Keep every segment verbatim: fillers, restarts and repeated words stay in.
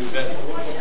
You bet.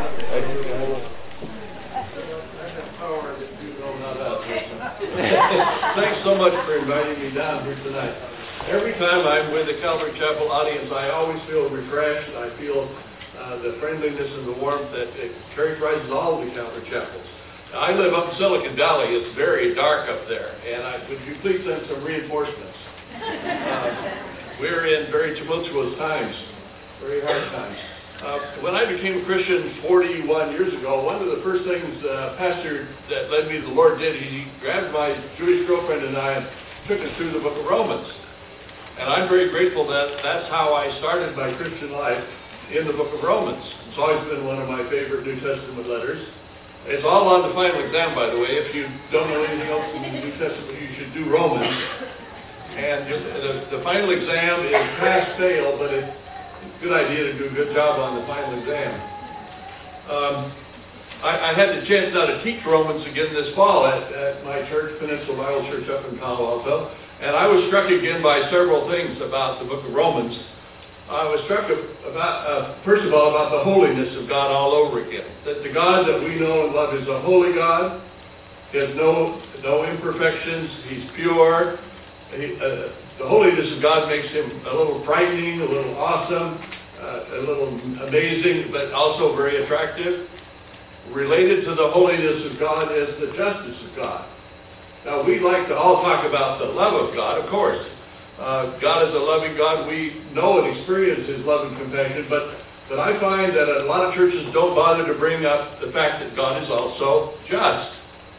Thanks so much for inviting me down here tonight. Every time I'm with the Calvary Chapel audience, I always feel refreshed. I feel uh, the friendliness and the warmth that it characterizes all of the Calvary Chapels. Now, I live up in Silicon Valley. It's very dark up there, and I, would you please send some reinforcements? Uh, we're in very tumultuous times, very hard times. Uh, when I became a Christian forty-one years ago, one of the first things uh, pastor that led me to the Lord did, he grabbed my Jewish girlfriend and I and took us through the book of Romans. And I'm very grateful that that's how I started my Christian life, in the book of Romans. It's always been one of my favorite New Testament letters. It's all on the final exam, by the way. If you don't know anything else in the New Testament, you should do Romans. And the, the final exam is pass-fail, but it's a good idea to do a good job on the final exam. Um, I, I had the chance now to teach Romans again this fall at, at my church, Peninsula Bible Church up in Palo Alto. And I was struck again by several things about the book of Romans. I was struck about, uh, first of all, about the holiness of God all over again. That the God that we know and love is a holy God. He has no, no imperfections. He's pure. He, uh, the holiness of God makes him a little frightening, a little awesome, uh, a little amazing, but also very attractive. Related to the holiness of God is the justice of God. Now, we like to all talk about the love of God, of course. Uh, God is a loving God. We know and experience his love and compassion, but, but I find that a lot of churches don't bother to bring up the fact that God is also just.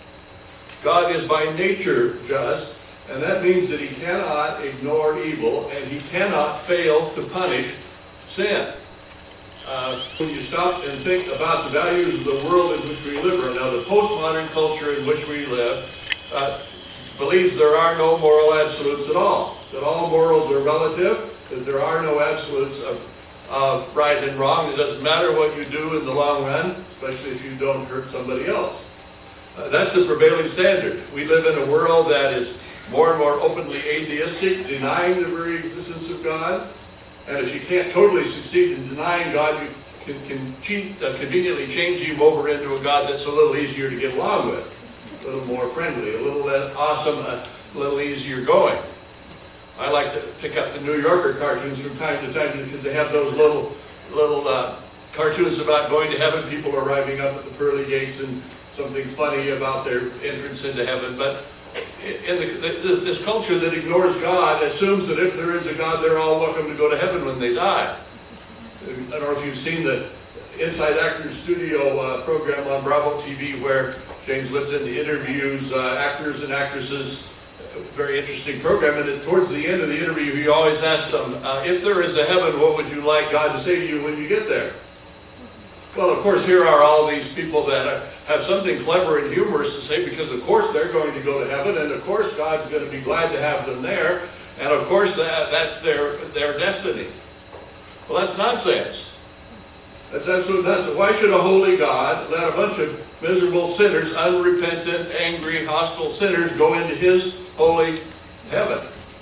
God is by nature just, and that means that he cannot ignore evil, and he cannot fail to punish sin. Uh, when you stop and think about the values of the world in which we live right now, the postmodern culture in which we live, uh, believes there are no moral absolutes at all. That all morals are relative, that there are no absolutes of, of right and wrong. It doesn't matter what you do in the long run, especially if you don't hurt somebody else. Uh, that's the prevailing standard. We live in a world that is more and more openly atheistic, denying the very existence of God. And if you can't totally succeed in denying God, you can, can cheat, uh, conveniently change him over into a God that's a little easier to get along with, a little more friendly, a little less awesome, a little easier going. I like to pick up the New Yorker cartoons from time to time because they have those little little uh, cartoons about going to heaven, people arriving up at the pearly gates and something funny about their entrance into heaven. But in the, the, this culture that ignores God assumes that if there is a God, they're all welcome to go to heaven when they die. I don't know if you've seen the Inside Actors Studio uh, program on Bravo T V where James Lipton interviews uh, actors and actresses. Very interesting program, and towards the end of the interview he always asks them, uh, if there is a heaven, what would you like God to say to you when you get there? Well, of course, here are all these people that are, have something clever and humorous to say, because of course they're going to go to heaven, and of course God's going to be glad to have them there, and of course that, that's their, their destiny. Well, that's nonsense. That's absolute nonsense. Why should a holy God let a bunch of miserable sinners, unrepentant, angry, hostile sinners, go into his holy heaven?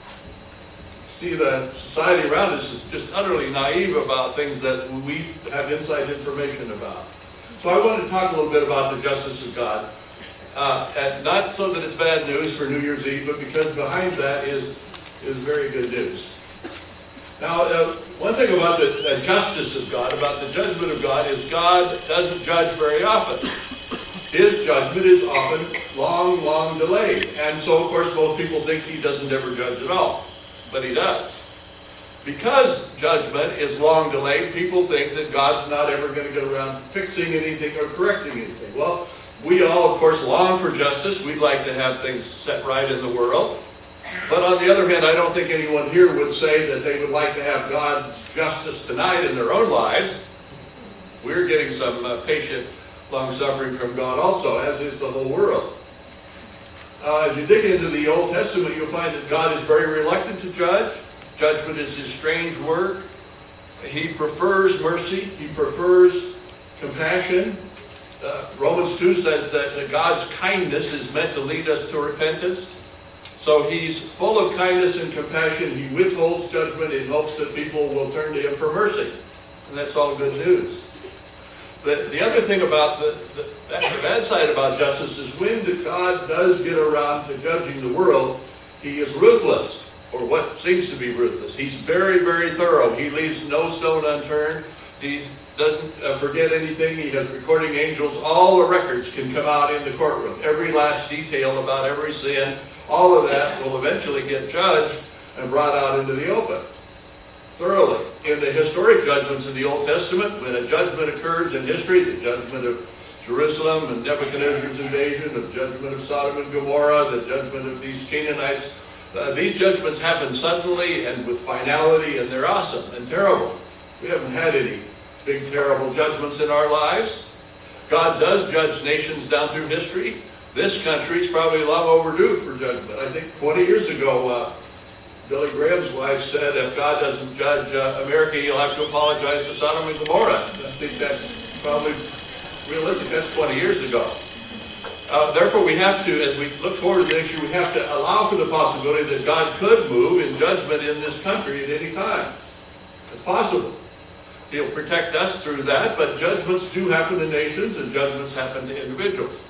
See, the society around us is just utterly naive about things that we have inside information about. So I want to talk a little bit about the justice of God. Uh, and not so that it's bad news for New Year's Eve, but because behind that is, is very good news. Now, uh, one thing about the uh, justice of God, about the judgment of God, is God doesn't judge very often. His judgment is often long, long delayed. And so, of course, most people think he doesn't ever judge at all. But he does. Because judgment is long delayed, people think that God's not ever going to get around to fixing anything or correcting anything. Well, we all, of course, long for justice. We'd like to have things set right in the world. But on the other hand, I don't think anyone here would say that they would like to have God's justice tonight in their own lives. We're getting some uh, patient long-suffering from God also, as is the whole world. Uh, as you dig into the Old Testament, you'll find that God is very reluctant to judge. Judgment is his strange work. He prefers mercy. He prefers compassion. Uh, Romans two says that, that God's kindness is meant to lead us to repentance. So he's full of kindness and compassion. He withholds judgment in hopes that people will turn to him for mercy. And that's all good news. The, the other thing about the, the, the bad side about justice is when God does get around to judging the world, he is ruthless, or what seems to be ruthless. He's very, very thorough. He leaves no stone unturned. He doesn't uh, forget anything. He has recording angels. All the records can come out in the courtroom. Every last detail about every sin, all of that will eventually get judged and brought out into the open. Thoroughly. In the historic judgments in the Old Testament, when a judgment occurs in history, the judgment of Jerusalem and Nebuchadnezzar's invasion, the judgment of Sodom and Gomorrah, the judgment of these Canaanites, uh, these judgments happen suddenly and with finality, and they're awesome and terrible. We haven't had any big, terrible judgments in our lives. God does judge nations down through history. This country is probably long overdue for judgment. I think twenty years ago, uh, Billy Graham's wife said, if God doesn't judge uh, America, he'll have to apologize to Sodom and Gomorrah. I think that's probably realistic. That's twenty years ago. Uh, therefore, we have to, as we look forward to the next year, we have to allow for the possibility that God could move in judgment in this country at any time. It's possible. He'll protect us through that, but judgments do happen to nations, and judgments happen to individuals.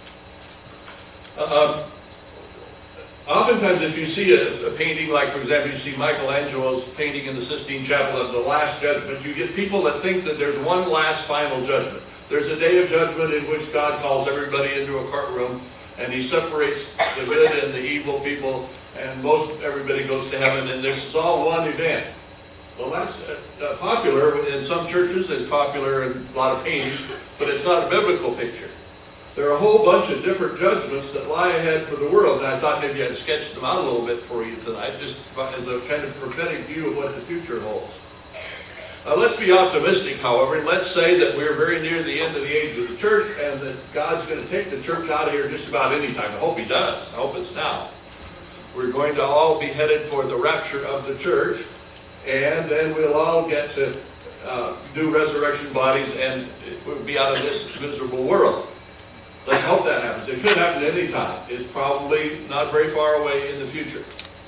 Uh, Oftentimes, if you see a, a painting, like, for example, you see Michelangelo's painting in the Sistine Chapel of the Last Judgment, you get people that think that there's one last final judgment. There's a day of judgment in which God calls everybody into a courtroom, and he separates the good and the evil people, and most everybody goes to heaven, and this is all one event. Well, that's uh, popular in some churches, it's popular in a lot of paintings, but it's not a biblical picture. There are a whole bunch of different judgments that lie ahead for the world, and I thought maybe I'd sketch them out a little bit for you tonight, just as a kind of prophetic view of what the future holds. Uh, let's be optimistic, however, and let's say that we're very near the end of the age of the church, and that God's going to take the church out of here just about any time. I hope he does. I hope it's now. We're going to all be headed for the rapture of the church, and then we'll all get to uh, do resurrection bodies, and we'll be out of this miserable world. Let's hope that happens. It could happen at any time. It's probably not very far away in the future.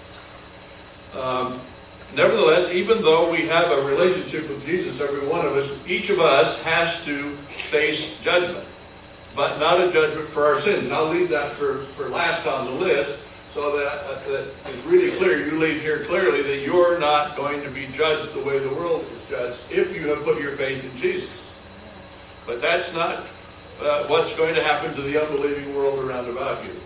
Um, nevertheless, even though we have a relationship with Jesus, every one of us, each of us has to face judgment, but not a judgment for our sins. And I'll leave that for, for last on the list, so that, uh, that it's really clear, you leave here clearly that you're not going to be judged the way the world is judged if you have put your faith in Jesus. But that's not Uh, what's going to happen to the unbelieving world around about you.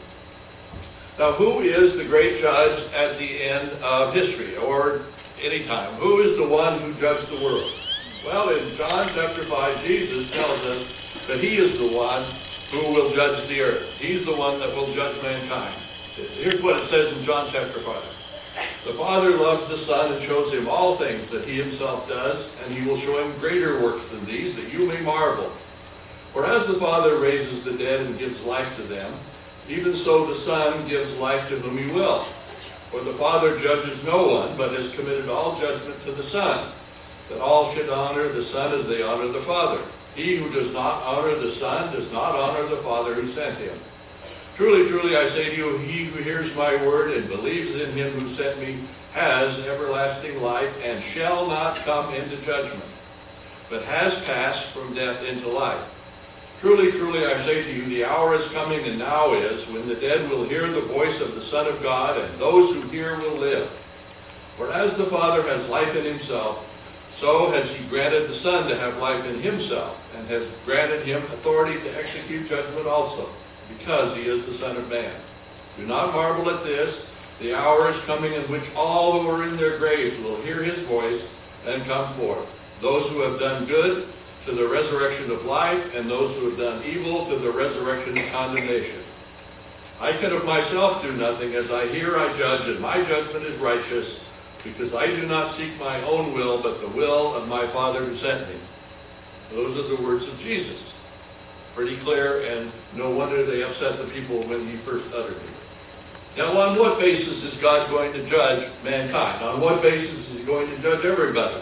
Now, who is the great judge at the end of history, or any time? Who is the one who judged the world? Well, in John chapter five, Jesus tells us that he is the one who will judge the earth. He's the one that will judge mankind. Here's what it says in John chapter five. The Father loves the Son and shows him all things that he himself does, and he will show him greater works than these, that you may marvel. For as the Father raises the dead and gives life to them, even so the Son gives life to whom he will. For the Father judges no one, but has committed all judgment to the Son, that all should honor the Son as they honor the Father. He who does not honor the Son does not honor the Father who sent him. Truly, truly, I say to you, he who hears my word and believes in him who sent me has everlasting life and shall not come into judgment, but has passed from death into life. Truly, truly, I say to you, the hour is coming, and now is, when the dead will hear the voice of the Son of God, and those who hear will live. For as the Father has life in himself, so has he granted the Son to have life in himself, and has granted him authority to execute judgment also, because he is the Son of Man. Do not marvel at this. The hour is coming in which all who are in their graves will hear his voice and come forth. Those who have done good, to the resurrection of life, and those who have done evil to the resurrection of condemnation. I can of myself do nothing. As I hear, I judge, and my judgment is righteous, because I do not seek my own will, but the will of my Father who sent me. Those are the words of Jesus. Pretty clear, and no wonder they upset the people when he first uttered them. Now, on what basis is God going to judge mankind? On what basis is he going to judge everybody?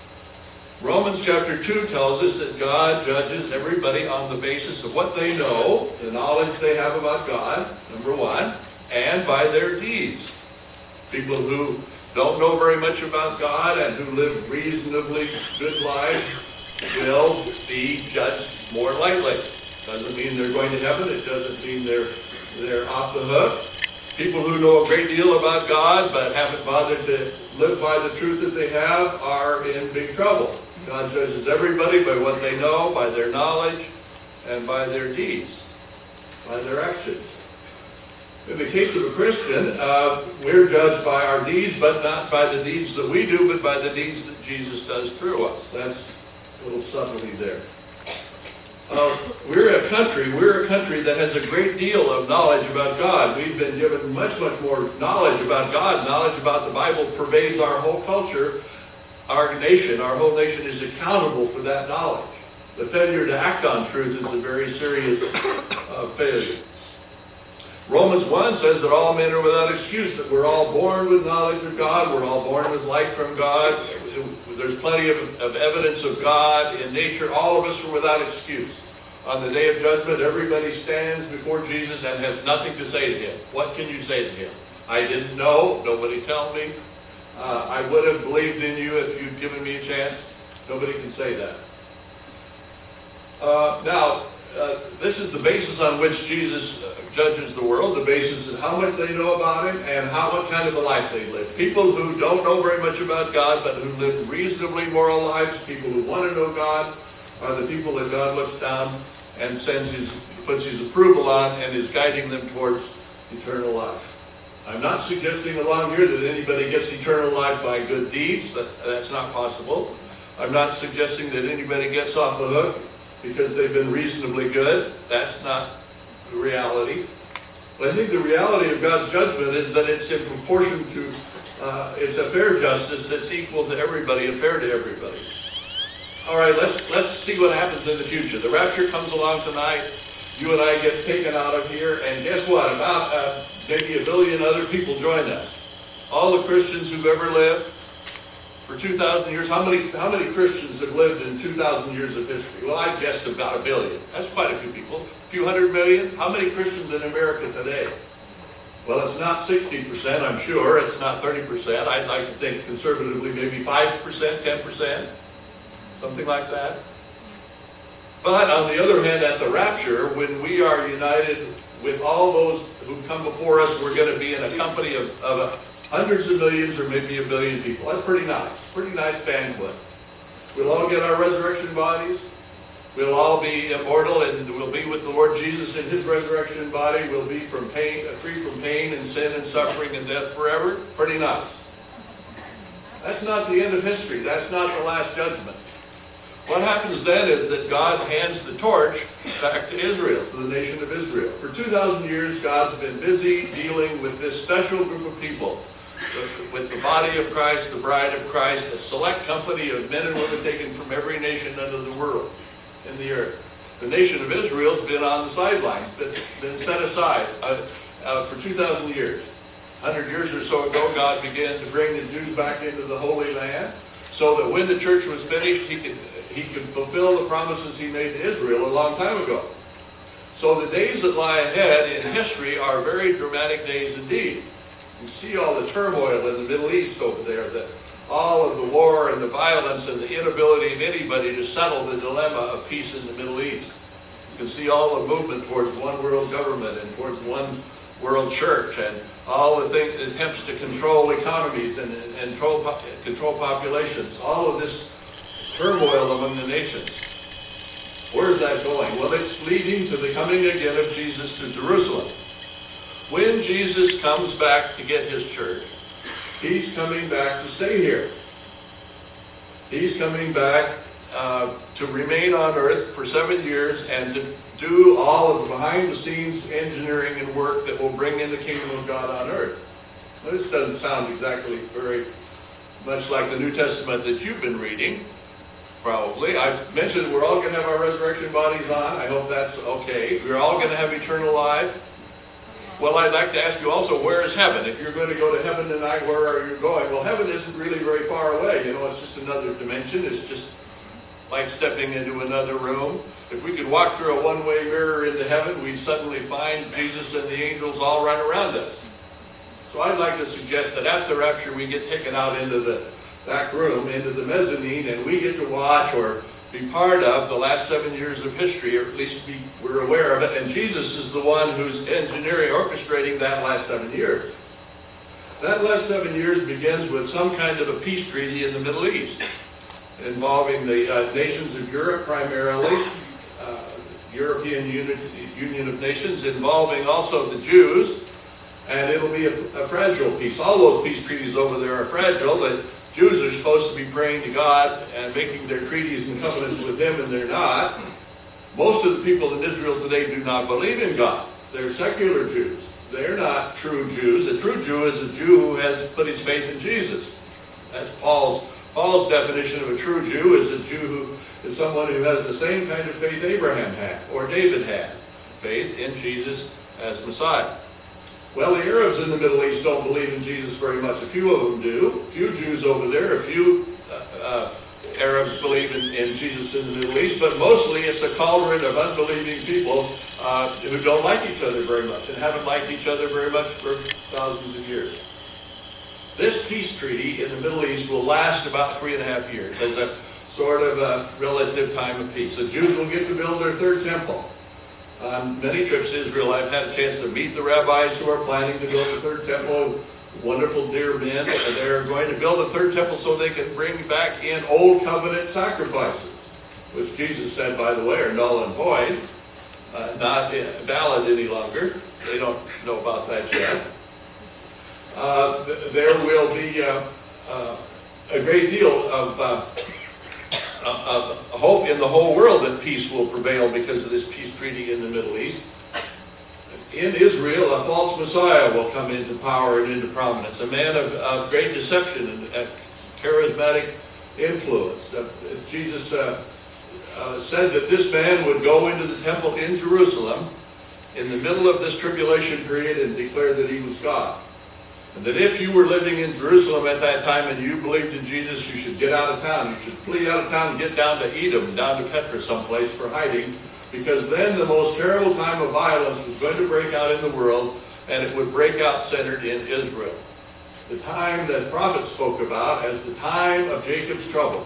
Romans chapter two tells us that God judges everybody on the basis of what they know, the knowledge they have about God, number one, and by their deeds. People who don't know very much about God and who live reasonably good lives will be judged more lightly. Doesn't mean they're going to heaven. It doesn't mean they're, they're off the hook. People who know a great deal about God but haven't bothered to live by the truth that they have are in big trouble. God judges everybody by what they know, by their knowledge, and by their deeds, by their actions. In the case of a Christian, uh, we're judged by our deeds, but not by the deeds that we do, but by the deeds that Jesus does through us. That's a little subtlety there. Uh, we're a country, we're a country that has a great deal of knowledge about God. We've been given much, much more knowledge about God. Knowledge about the Bible pervades our whole culture. Our nation, our whole nation is accountable for that knowledge. The failure to act on truth is a very serious uh, failure. Romans one says that all men are without excuse, that we're all born with knowledge of God, we're all born with light from God, there's plenty of, of evidence of God in nature, all of us are without excuse. On the day of judgment, everybody stands before Jesus and has nothing to say to him. What can you say to him? I didn't know, nobody told me, uh, I would have believed in you if you'd given me a chance. Nobody can say that. Uh, now, uh, this is the basis on which Jesus uh, judges the world, the basis of how much they know about him and how what kind of a life they live. People who don't know very much about God but who live reasonably moral lives, people who want to know God, are the people that God looks down and sends his, puts his approval on and is guiding them towards eternal life. I'm not suggesting along here that anybody gets eternal life by good deeds. That, that's not possible. I'm not suggesting that anybody gets off the hook because they've been reasonably good. That's not the reality. But I think the reality of God's judgment is that it's in proportion to, uh, it's a fair justice that's equal to everybody and fair to everybody. All right, let's, let's see what happens in the future. The rapture comes along tonight. You and I get taken out of here, and guess what? About uh, maybe a billion other people join us. All the Christians who've ever lived for two thousand years. How many, how many Christians have lived in two thousand years of history? Well, I guessed about a billion. That's quite a few people. A few hundred million. How many Christians in America today? Well, it's not sixty percent, I'm sure. It's not thirty percent. I'd like to think conservatively maybe five percent, ten percent, something like that. But on the other hand, at the rapture, when we are united with all those who come before us, we're going to be in a company of, of hundreds of millions or maybe a billion people. That's pretty nice. Pretty nice banquet. We'll all get our resurrection bodies. We'll all be immortal and we'll be with the Lord Jesus in his resurrection body. We'll be from pain, free from pain and sin and suffering and death forever. Pretty nice. That's not the end of history. That's not the last judgment. What happens then is that God hands the torch back to Israel, to the nation of Israel. For two thousand years, God's been busy dealing with this special group of people, with the body of Christ, the bride of Christ, a select company of men and women taken from every nation under the world in the earth. The nation of Israel's been on the sidelines, been, been set aside uh, uh, for two thousand years. one hundred years or so ago, God began to bring the Jews back into the Holy Land, so that when the church was finished, he could, he could fulfill the promises he made to Israel a long time ago. So the days that lie ahead in history are very dramatic days indeed. You see all the turmoil in the Middle East over there, the, all of the war and the violence and the inability of anybody to settle the dilemma of peace in the Middle East. You can see all the movement towards one world government and towards one world church and all the things, attempts to control economies and, and, and control, control populations. All of this turmoil among the nations. Where is that going? Well, it's leading to the coming again of Jesus to Jerusalem. When Jesus comes back to get his church, he's coming back to stay here. He's coming back uh, to remain on earth for seven years and to do all of the behind-the-scenes engineering and work that will bring in the kingdom of God on earth. Now, this doesn't sound exactly very much like the New Testament that you've been reading, probably. I've mentioned we're all going to have our resurrection bodies on. I hope that's okay. We're all going to have eternal life. Well, I'd like to ask you also, where is heaven? If you're going to go to heaven tonight, where are you going? Well, heaven isn't really very far away. You know, it's just another dimension. It's just like stepping into another room. If we could walk through a one-way mirror into heaven, we'd suddenly find Jesus and the angels all right around us. So I'd like to suggest that at the rapture, we get taken out into the back room, into the mezzanine, and we get to watch or be part of the last seven years of history, or at least be, we're aware of it, and Jesus is the one who's engineering, orchestrating that last seven years. That last seven years begins with some kind of a peace treaty in the Middle East, involving the uh, nations of Europe primarily, uh, European Uni Union of Nations, involving also the Jews, and it'll be a, a fragile peace. All those peace treaties over there are fragile. The Jews are supposed to be praying to God and making their treaties and covenants with Him, and they're not. Most of the people in Israel today do not believe in God. They're secular Jews. They're not true Jews. A true Jew is a Jew who has put his faith in Jesus. That's Paul's Paul's definition of a true Jew is a Jew who is someone who has the same kind of faith Abraham had or David had, faith in Jesus as Messiah. Well, the Arabs in the Middle East don't believe in Jesus very much. A few of them do. A few Jews over there, a few uh, uh, Arabs believe in, in Jesus in the Middle East, but mostly it's a cauldron of unbelieving people uh, who don't like each other very much and haven't liked each other very much for thousands of years. This peace treaty in the Middle East will last about three and a half years as a sort of a relative time of peace. The Jews will get to build their third temple. On many trips to Israel, I've had a chance to meet the rabbis who are planning to build the third temple. Wonderful dear men, and they're going to build a third temple so they can bring back in old covenant sacrifices, which Jesus said, by the way, are null and void, uh, not valid any longer. They don't know about that yet. Uh, th there will be uh, uh, a great deal of, uh, of hope in the whole world that peace will prevail because of this peace treaty in the Middle East. In Israel, a false Messiah will come into power and into prominence, a man of, of great deception and uh, charismatic influence. Uh, Jesus uh, uh, said that this man would go into the temple in Jerusalem in the middle of this tribulation period and declare that he was God. And that if you were living in Jerusalem at that time and you believed in Jesus, you should get out of town. You should flee out of town and get down to Edom, down to Petra someplace for hiding, because then the most terrible time of violence was going to break out in the world, and it would break out centered in Israel. The time that prophets spoke about as the time of Jacob's trouble.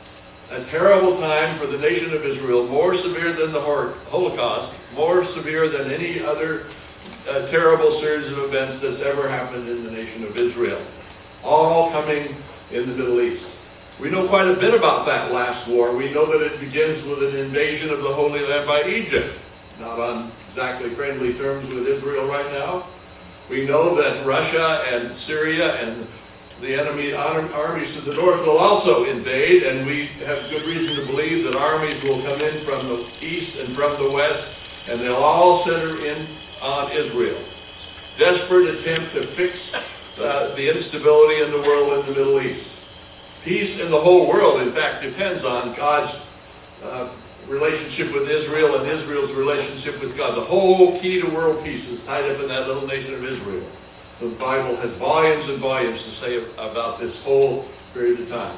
A terrible time for the nation of Israel, more severe than the Holocaust, more severe than any other uh, terrible series of events that's ever happened in the nation of Israel. All coming in the Middle East. We know quite a bit about that last war. We know that it begins with an invasion of the Holy Land by Egypt. Not on exactly friendly terms with Israel right now. We know that Russia and Syria and the enemy armies to the north will also invade, and we have good reason to believe that armies will come in from the east and from the west, and they'll all center in on Israel. Desperate attempt to fix uh, the instability in the world in the Middle East. Peace in the whole world, in fact, depends on God's uh, relationship with Israel and Israel's relationship with God. The whole key to world peace is tied up in that little nation of Israel. The Bible has volumes and volumes to say about this whole period of time.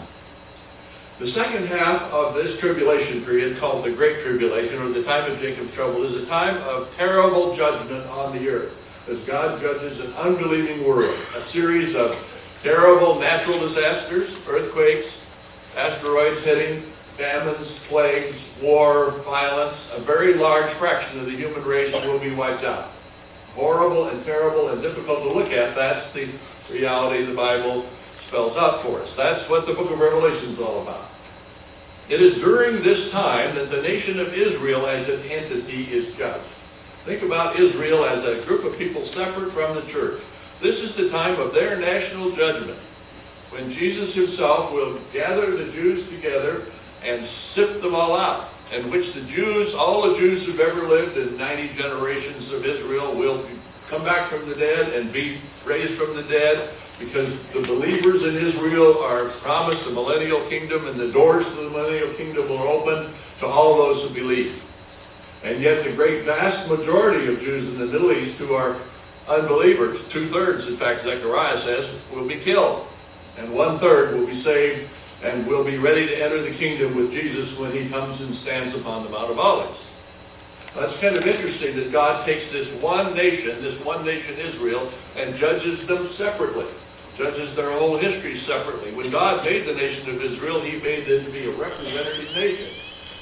The second half of this tribulation period, called the Great Tribulation, or the time of Jacob's trouble, is a time of terrible judgment on the earth, as God judges an unbelieving world. A series of terrible natural disasters, earthquakes, asteroids hitting, famines, plagues, war, violence. A very large fraction of the human race will be wiped out. Horrible and terrible and difficult to look at. That's the reality the Bible spells out for us. That's what the book of Revelation is all about. It is during this time that the nation of Israel as an entity is judged. Think about Israel as a group of people separate from the church. This is the time of their national judgment, when Jesus himself will gather the Jews together and sift them all out, in which the Jews, all the Jews who've ever lived in ninety generations of Israel will come back from the dead and be raised from the dead, because the believers in Israel are promised the millennial kingdom, and the doors to the millennial kingdom will open to all those who believe. And yet the great vast majority of Jews in the Middle East who are unbelievers, two-thirds, in fact, Zechariah says, will be killed. And one-third will be saved and will be ready to enter the kingdom with Jesus when he comes and stands upon the Mount of Olives. That's kind of interesting that God takes this one nation, this one nation Israel, and judges them separately. Judges their whole history separately. When God made the nation of Israel, he made them to be a representative nation.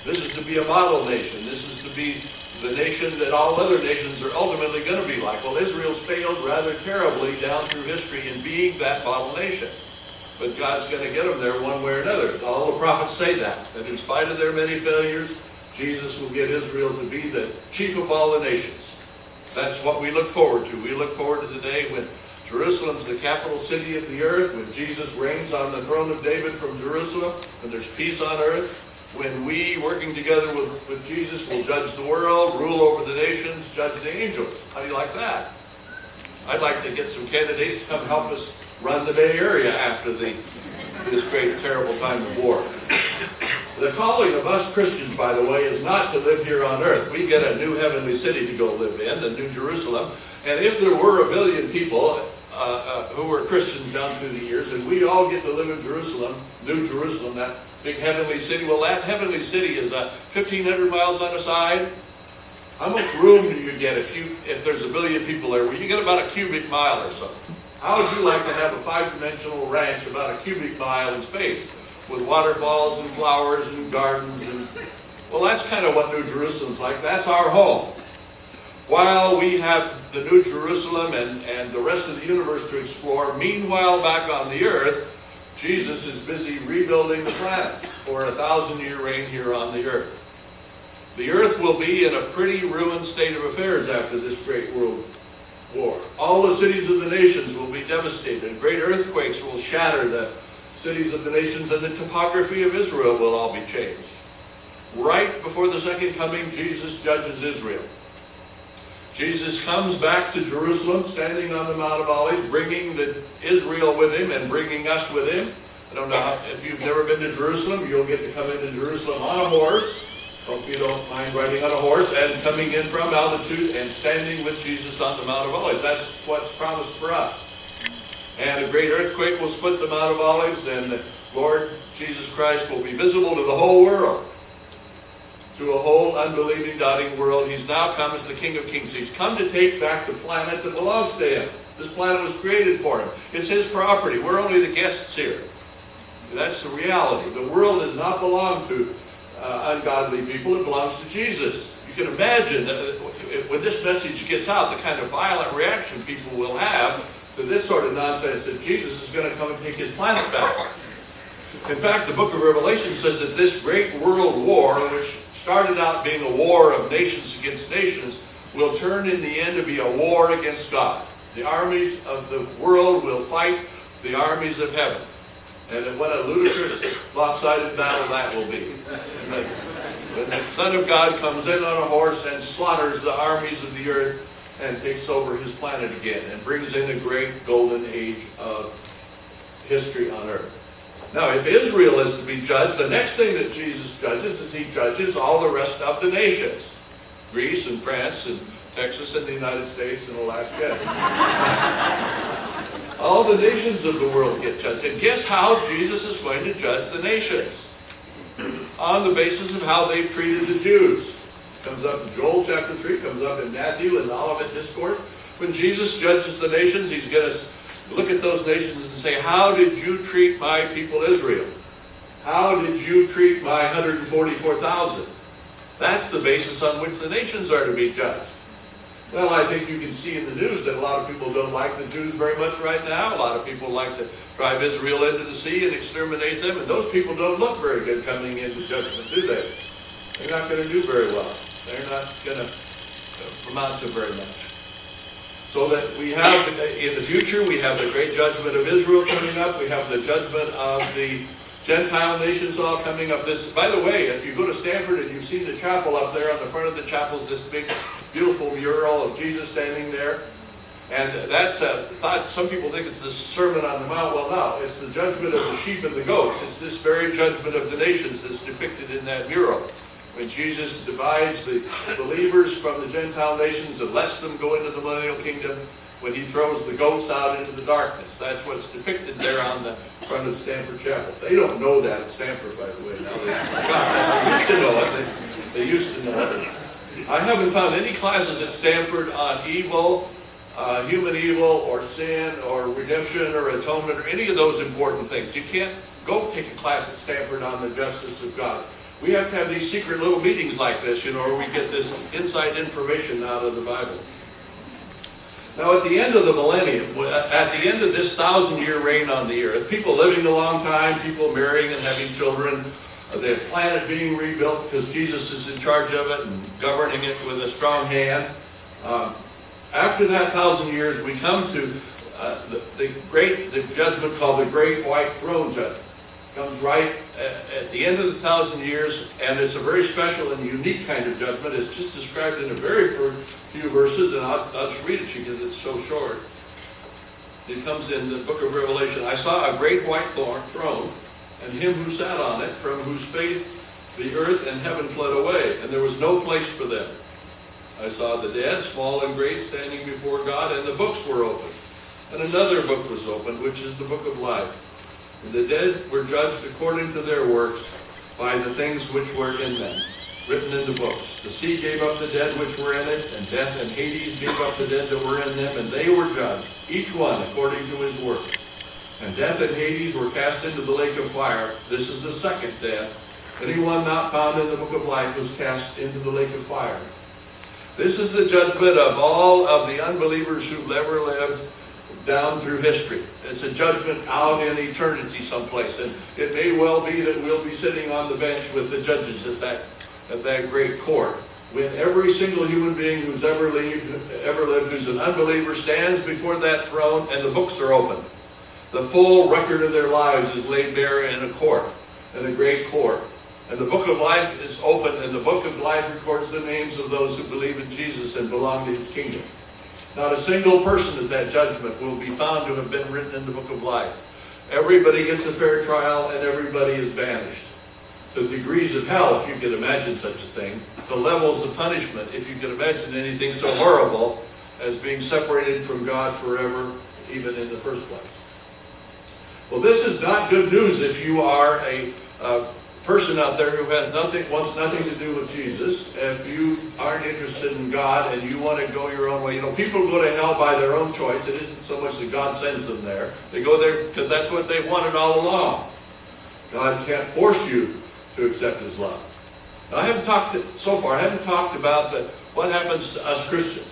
This is to be a model nation. This is to be the nation that all other nations are ultimately going to be like. Well, Israel's failed rather terribly down through history in being that model nation. But God's going to get them there one way or another. All the prophets say that, that in spite of their many failures, Jesus will get Israel to be the chief of all the nations. That's what we look forward to. We look forward to the day when Jerusalem's the capital city of the earth, when Jesus reigns on the throne of David from Jerusalem, when there's peace on earth, when we, working together with, with Jesus, will judge the world, rule over the nations, judge the angels. How do you like that? I'd like to get some candidates to come help us run the Bay Area after the, this great, terrible time of war. The calling of us Christians, by the way, is not to live here on earth. We get a new heavenly city to go live in, the New Jerusalem. And if there were a billion people uh, uh, who were Christians down through the years, and we all get to live in Jerusalem, New Jerusalem, that big heavenly city, well, that heavenly city is uh, fifteen hundred miles on the side. How much room do you get if you if there's a billion people there? Well, you get about a cubic mile or so. How would you like to have a five-dimensional ranch about a cubic mile in space with waterfalls and flowers and gardens? And well, that's kind of what New Jerusalem's like. That's our home. While we have the New Jerusalem and, and the rest of the universe to explore, meanwhile, back on the earth, Jesus is busy rebuilding the planet for a thousand-year reign here on the earth. The earth will be in a pretty ruined state of affairs after this great world war. All the cities of the nations will be devastated. Great earthquakes will shatter the cities of the nations, and the topography of Israel will all be changed. Right before the second coming, Jesus judges Israel. Jesus comes back to Jerusalem, standing on the Mount of Olives, bringing the Israel with him and bringing us with him. I don't know how, if you've never been to Jerusalem, you'll get to come into Jerusalem on a horse. Hope you don't mind riding on a horse and coming in from altitude and standing with Jesus on the Mount of Olives. That's what's promised for us. And a great earthquake will split the Mount of Olives, and the Lord Jesus Christ will be visible to the whole world, to a whole unbelieving, doubting world. He's now come as the King of Kings. He's come to take back the planet that belongs to him. This planet was created for him. It's his property. We're only the guests here. That's the reality. The world does not belong to uh, ungodly people. It belongs to Jesus. You can imagine that when this message gets out, the kind of violent reaction people will have to this sort of nonsense, that Jesus is going to come and take his planet back. In fact, the book of Revelation says that this great world war, which started out being a war of nations against nations, will turn in the end to be a war against God. The armies of the world will fight the armies of heaven. And what a ludicrous, lopsided battle that will be. When the Son of God comes in on a horse and slaughters the armies of the earth and takes over his planet again and brings in a great golden age of history on earth. Now, if Israel is to be judged, the next thing that Jesus judges is he judges all the rest of the nations. Greece and France and Texas and the United States and Alaska. All the nations of the world get judged. And guess how Jesus is going to judge the nations? On the basis of how they've treated the Jews. Comes up in Joel chapter three, comes up in Matthew and the Olivet Discourse. When Jesus judges the nations, he's going to look at those nations and say, how did you treat my people Israel? How did you treat my one hundred forty-four thousand? That's the basis on which the nations are to be judged. Well, I think you can see in the news that a lot of people don't like the Jews very much right now. A lot of people like to drive Israel into the sea and exterminate them. And those people don't look very good coming into judgment, do they? They're not going to do very well. They're not going to amount to very much. So that we have, in the future, we have the great judgment of Israel coming up. We have the judgment of the Gentile nations all coming up. This, by the way, if you go to Stanford and you've seen the chapel up there, on the front of the chapel is this big, beautiful mural of Jesus standing there. And that's, uh, thought, some people think it's the Sermon on the Mount. Well, no, it's the judgment of the sheep and the goats. It's this very judgment of the nations that's depicted in that mural. When Jesus divides the believers from the Gentile nations and lets them go into the millennial kingdom, when he throws the goats out into the darkness. That's what's depicted there on the front of Stanford Chapel. They don't know that at Stanford, by the way. Now they, God, they used to know it. They, they used to know it. I haven't found any classes at Stanford on evil, uh, human evil, or sin, or redemption, or atonement, or any of those important things. You can't go take a class at Stanford on the justice of God. We have to have these secret little meetings like this, you know, where we get this inside information out of the Bible. Now, at the end of the millennium, at the end of this thousand-year reign on the earth, people living a long time, people marrying and having children, the planet being rebuilt because Jesus is in charge of it and governing it with a strong hand. Um, after that thousand years, we come to uh, the, the great the judgment called the Great White Throne Judgment. Comes right at, at the end of the thousand years, and it's a very special and unique kind of judgment. It's just described in a very few verses, and I'll, I'll just read it to you because it's so short. It comes in the book of Revelation. I saw a great white throne, and him who sat on it, from whose face the earth and heaven fled away, and there was no place for them. I saw the dead, small and great, standing before God, and the books were opened. And another book was opened, which is the book of life. And the dead were judged according to their works by the things which were in them, written in the books. The sea gave up the dead which were in it, and death and Hades gave up the dead that were in them, and they were judged, each one according to his work. And death and Hades were cast into the lake of fire. This is the second death. Anyone not found in the book of life was cast into the lake of fire. This is the judgment of all of the unbelievers who've ever lived down through history. It's a judgment out in eternity someplace, and it may well be that we'll be sitting on the bench with the judges at that at that great court, when every single human being who's ever lived, ever lived, who's an unbeliever, stands before that throne, and the books are open. The full record of their lives is laid bare in a court, in a great court. And the book of life is open, and the book of life records the names of those who believe in Jesus and belong to his kingdom. Not a single person at that judgment will be found to have been written in the book of life. Everybody gets a fair trial, and everybody is banished. The degrees of hell, if you could imagine such a thing, the levels of punishment, if you could imagine anything so horrible as being separated from God forever, even in the first place. Well, this is not good news if you are a uh, person out there who has nothing, wants nothing to do with Jesus. If you aren't interested in God and you want to go your own way, you know, people go to hell by their own choice. It isn't so much that God sends them there. They go there because that's what they wanted all along. God can't force you to accept his love. Now, I haven't talked, to, so far, I haven't talked about the, what happens to us Christians,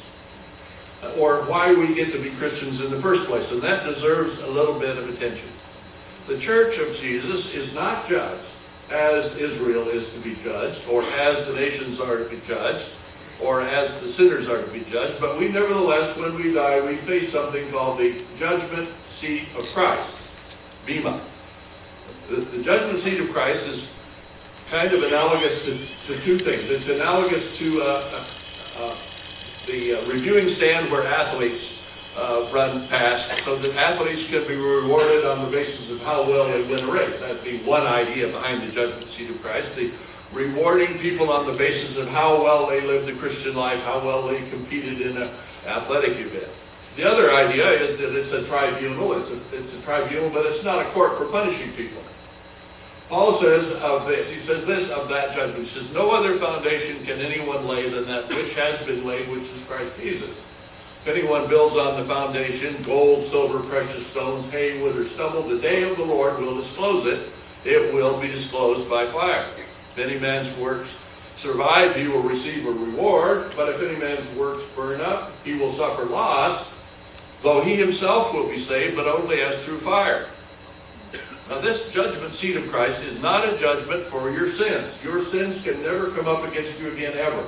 or why we get to be Christians in the first place, and that deserves a little bit of attention. The Church of Jesus is not judged as Israel is to be judged, or as the nations are to be judged, or as the sinners are to be judged, but we nevertheless, when we die, we face something called the judgment seat of Christ, Bema. The, the judgment seat of Christ is kind of analogous to, to two things. It's analogous to uh, uh, the uh, reviewing stand where athletes uh, run past, so that athletes can be rewarded on the basis of how well they win a race. That'd be one idea behind the judgment seat of Christ. The rewarding people on the basis of how well they lived the Christian life, how well they competed in an athletic event. The other idea is that it's a tribunal. It's a, it's a tribunal, but it's not a court for punishing people. Paul says of this, he says this of that judgment, he says, no other foundation can anyone lay than that which has been laid, which is Christ Jesus. If anyone builds on the foundation, gold, silver, precious stones, hay, wood, or stubble, the day of the Lord will disclose it. It will be disclosed by fire. If any man's works survive, he will receive a reward, but if any man's works burn up, he will suffer loss, though he himself will be saved, but only as through fire. Now, this judgment seat of Christ is not a judgment for your sins. Your sins can never come up against you again, ever.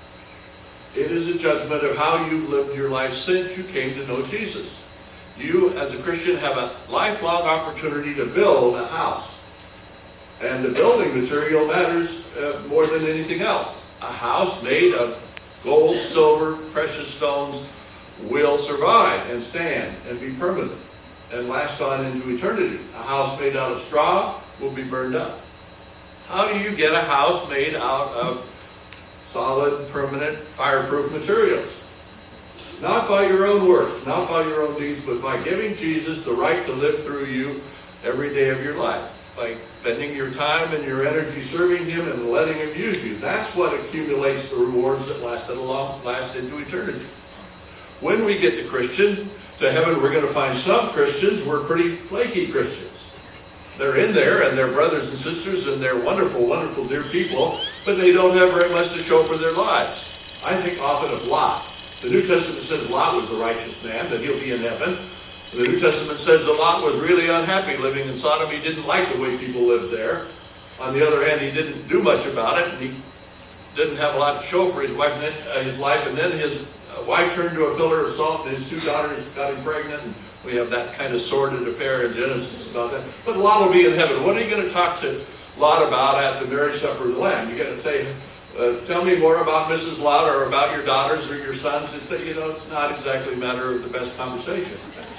It is a judgment of how you've lived your life since you came to know Jesus. You, as a Christian, have a lifelong opportunity to build a house. And the building material matters uh, more than anything else. A house made of gold, silver, precious stones will survive and stand and be permanent and last on into eternity. A house made out of straw will be burned up. How do you get a house made out of solid, permanent, fireproof materials? Not by your own works, not by your own deeds, but by giving Jesus the right to live through you every day of your life. By spending your time and your energy serving him and letting him use you. That's what accumulates the rewards that last, long, last into eternity. When we get to Christian, to heaven, we're going to find some Christians were pretty flaky Christians. They're in there, and they're brothers and sisters, and they're wonderful, wonderful, dear people, but they don't have very much to show for their lives. I think often of Lot. The New Testament says Lot was the righteous man, that he'll be in heaven. The New Testament says that Lot was really unhappy living in Sodom. He didn't like the way people lived there. On the other hand, he didn't do much about it, and he didn't have a lot to show for his wife, and then, uh, his life. And then his uh, wife turned to a pillar of salt, and his two daughters got him pregnant. And we have that kind of sordid affair in Genesis about that. But Lot will be in heaven. What are you going to talk to Lot about at the marriage supper of the Lamb? You're going to say, uh, tell me more about Missus Lot or about your daughters or your sons. It's, you know, it's not exactly a matter of the best conversation.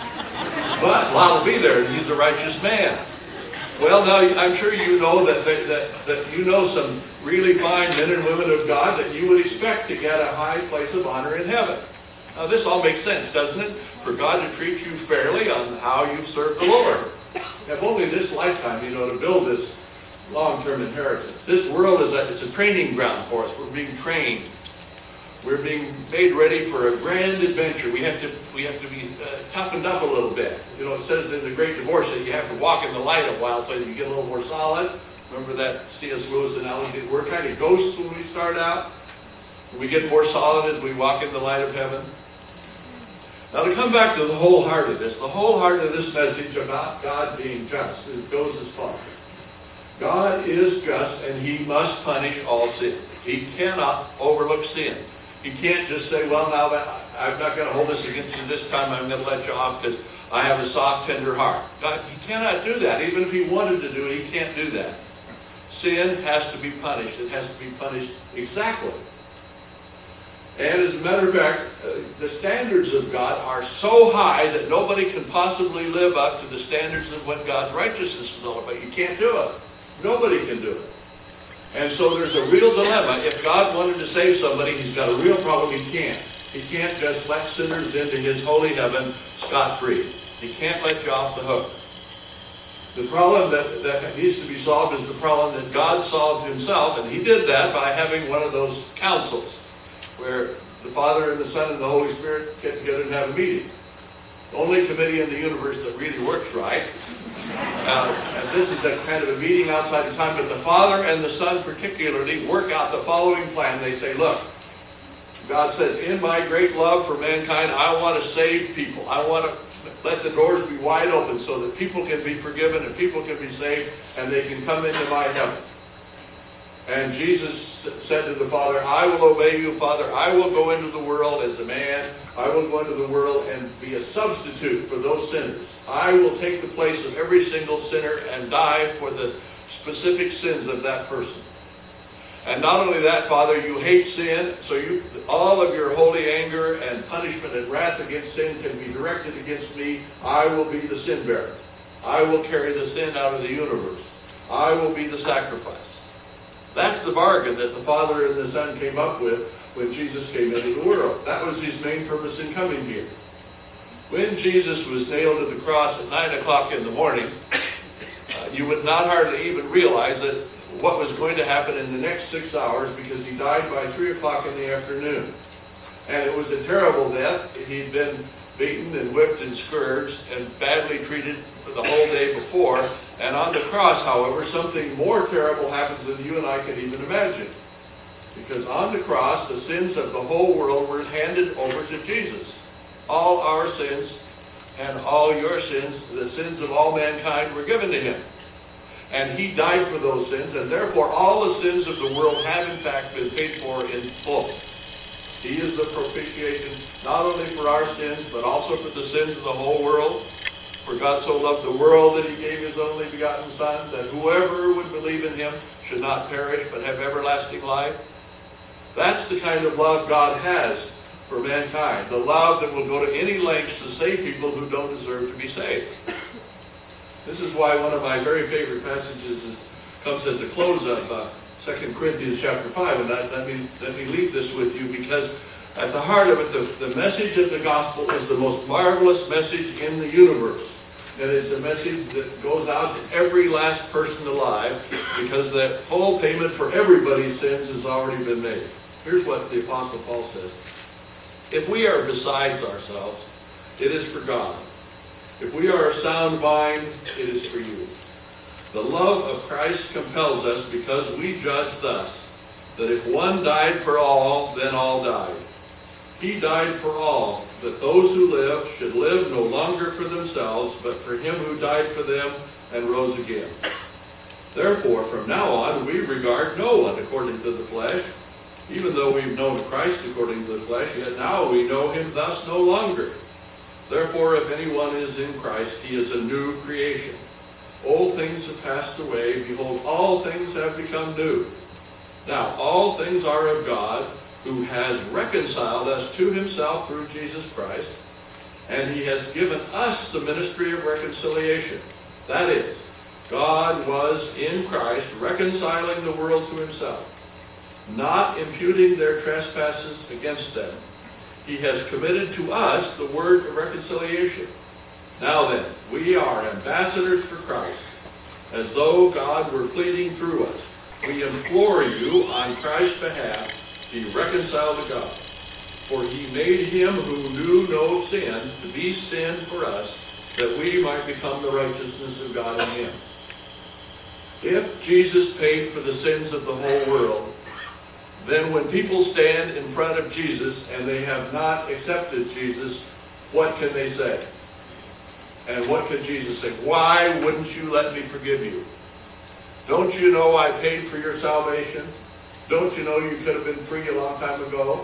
But Lot will be there, and he's a righteous man. Well, now, I'm sure you know that, that, that you know some really fine men and women of God that you would expect to get a high place of honor in heaven. Now, this all makes sense, doesn't it? For God to treat you fairly on how you've served the Lord. Have only this lifetime, you know, to build this long-term inheritance. This world is a, it's a training ground for us. We're being trained. We're being made ready for a grand adventure. We have to we have to be uh, toughened up a little bit. You know, it says in The Great Divorce that you have to walk in the light a while so you get a little more solid. Remember that C S Lewis analogy? We're kind of ghosts when we start out. We get more solid as we walk in the light of heaven. Now, to come back to the wholeheartedness, the whole heart of this message about God being just, it goes as follows. God is just, and he must punish all sin. He cannot overlook sin. He can't just say, well, now that I'm not going to hold this against you this time, I'm going to let you off because I have a soft, tender heart. God, he cannot do that. Even if he wanted to do it, he can't do that. Sin has to be punished. It has to be punished exactly. And as a matter of fact, uh, the standards of God are so high that nobody can possibly live up to the standards of what God's righteousness is all about. You can't do it. Nobody can do it. And so there's a real dilemma. If God wanted to save somebody, he's got a real problem. He can't. He can't just let sinners into his holy heaven scot-free. He can't let you off the hook. The problem that, that needs to be solved is the problem that God solved himself, and he did that by having one of those councils where the Father and the Son and the Holy Spirit get together and have a meeting. The only committee in the universe that really works right. Uh, and this is a kind of a meeting outside of time, but the Father and the Son particularly work out the following plan. They say, look, God says, in my great love for mankind, I want to save people. I want to let the doors be wide open so that people can be forgiven and people can be saved and they can come into my heaven. And Jesus said to the Father, I will obey you, Father. I will go into the world as a man. I will go into the world and be a substitute for those sinners. I will take the place of every single sinner and die for the specific sins of that person. And not only that, Father, you hate sin, so you, all of your holy anger and punishment and wrath against sin can be directed against me. I will be the sin bearer. I will carry the sin out of the universe. I will be the sacrifice. That's the bargain that the Father and the Son came up with when Jesus came into the world. That was his main purpose in coming here. When Jesus was nailed to the cross at nine o'clock in the morning, uh, you would not hardly even realize that what was going to happen in the next six hours because he died by three o'clock in the afternoon. And it was a terrible death. He'd been beaten and whipped and scourged and badly treated for the whole day before. And on the cross, however, something more terrible happens than you and I can even imagine. Because on the cross, the sins of the whole world were handed over to Jesus. All our sins and all your sins, the sins of all mankind, were given to him. And he died for those sins, and therefore all the sins of the world have in fact been paid for in full. He is the propitiation, not only for our sins, but also for the sins of the whole world. For God so loved the world that he gave his only begotten Son, that whoever would believe in him should not perish, but have everlasting life. That's the kind of love God has for mankind. The love that will go to any lengths to save people who don't deserve to be saved. This is why one of my very favorite passages is, comes at the close of uh, Second Corinthians chapter five. And I, let, me, let me leave this with you, because at the heart of it, the, the message of the gospel is the most marvelous message in the universe. And it's a message that goes out to every last person alive, because the full payment for everybody's sins has already been made. Here's what the Apostle Paul says. If we are besides ourselves, it is for God. If we are a sound mind, it is for you. The love of Christ compels us, because we judge thus, that if one died for all, then all died. He died for all, that those who live should live no longer for themselves, but for him who died for them and rose again. Therefore, from now on, we regard no one according to the flesh. Even though we've known Christ according to the flesh, yet now we know him thus no longer. Therefore, if anyone is in Christ, he is a new creation. Old things have passed away. Behold, all things have become new. Now, all things are of God, who has reconciled us to himself through Jesus Christ, and he has given us the ministry of reconciliation. That is, God was in Christ reconciling the world to himself, not imputing their trespasses against them. He has committed to us the word of reconciliation. Now then, we are ambassadors for Christ, as though God were pleading through us. We implore you on Christ's behalf, be reconciled to God. For he made him who knew no sin to be sin for us, that we might become the righteousness of God in him. If Jesus paid for the sins of the whole world, then when people stand in front of Jesus and they have not accepted Jesus, what can they say? And what could Jesus say? Why wouldn't you let me forgive you? Don't you know I paid for your salvation? Don't you know you could have been free a long time ago?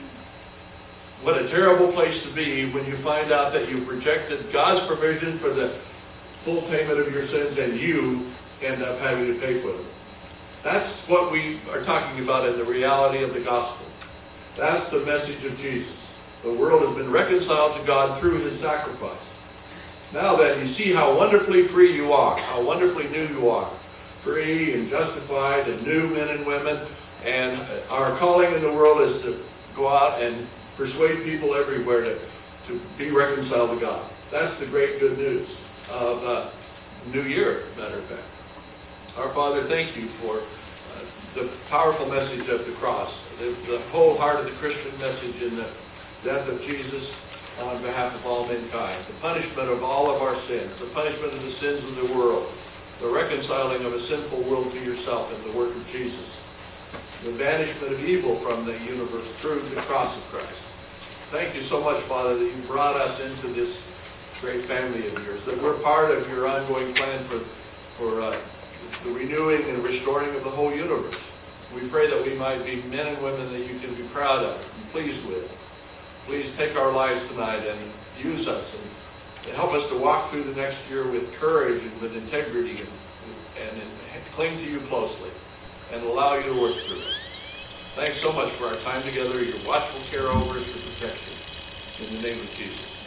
What a terrible place to be when you find out that you've rejected God's provision for the full payment of your sins and you end up having to pay for them. That's what we are talking about in the reality of the gospel. That's the message of Jesus. The world has been reconciled to God through his sacrifice. Now then, you see how wonderfully free you are, how wonderfully new you are. Free and justified and new men and women. And our calling in the world is to go out and persuade people everywhere to, to be reconciled to God. That's the great good news of uh, New Year, matter of fact. Our Father, thank you for uh, the powerful message of the cross, the, the whole heart of the Christian message in the death of Jesus on behalf of all mankind, the punishment of all of our sins, the punishment of the sins of the world, the reconciling of a sinful world to yourself in the work of Jesus, the banishment of evil from the universe through the cross of Christ. Thank you so much, Father, that you brought us into this great family of yours, that we're part of your ongoing plan for, for uh, the renewing and restoring of the whole universe. We pray that we might be men and women that you can be proud of and pleased with. Please take our lives tonight and use us and, and help us to walk through the next year with courage and with integrity and, and, and cling to you closely and allow you to work through us. Thanks so much for our time together, your watchful care over us, your protection. In the name of Jesus.